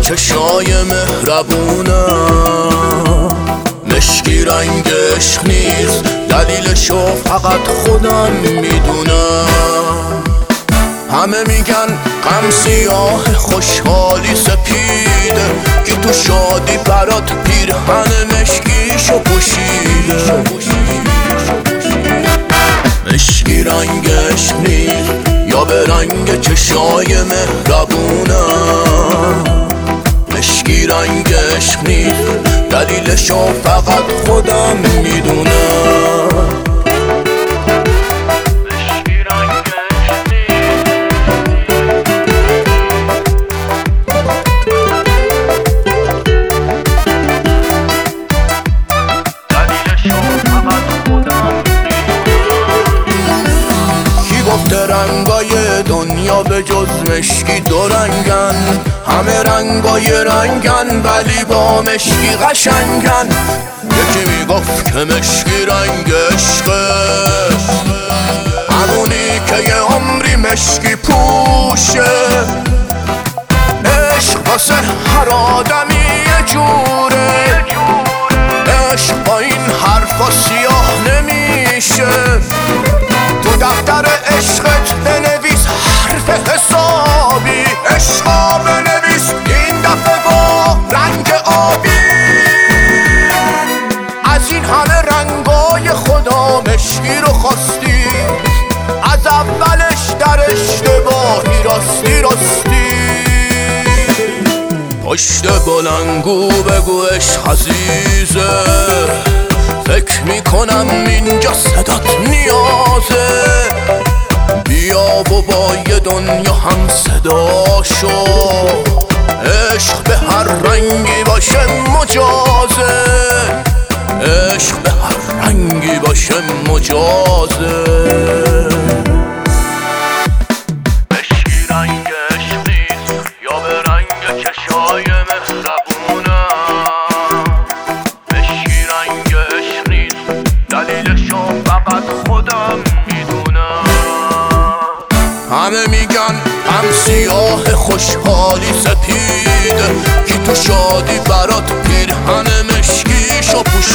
چشای مهربونم، مشکی رنگ عشق نیست، دلیلشو فقط خودم میدونم. همه میگن غم سیاه خوشحالی سپیده، که تو شادی برات پیرهن مشکیشو پوشیده. مشکی رنگ عشق نیست یا به رنگ چشای مهربونم، مشکی رنگ عشق نیست، دلیلشو فقط خودم میدونم. رنگای دنیا به جز مشکی دو رنگن، همه رنگای رنگن ولی با مشکی قشنگن. یکی میگفت که مشکی رنگ عشقه، همونی که یه عمری مشکی پوشه. عشق واسه هر آدمی یه جوره، عشق با این حرفا سیاه نمیشه. تو دفتر عشقت بنویس حرف حسابی، عشقا بنویس این دفعه با رنگ آبی. از این همه رنگای خدا مشکی رو خواستی، از اولش در اشتباهی راستی راستی. پشت بلنگو بگو عشق عزیزه، فکر میکنم اینجا صدات نیازه. بیا و با یه دنیا هم صدا شو، عشق به هر رنگی باشه مجازه، عشق به هر رنگی باشه مجازه. مشکی رنگ عشق نیست یا به رنگ چشای مهربونم، مشکی رنگ عشق نیست، دلیلشو فقط خودم میدونم. همه میگن غم سیاه خوشحالی سپیده، که تو شادی برات پیرهن مشکیشو پوشیده.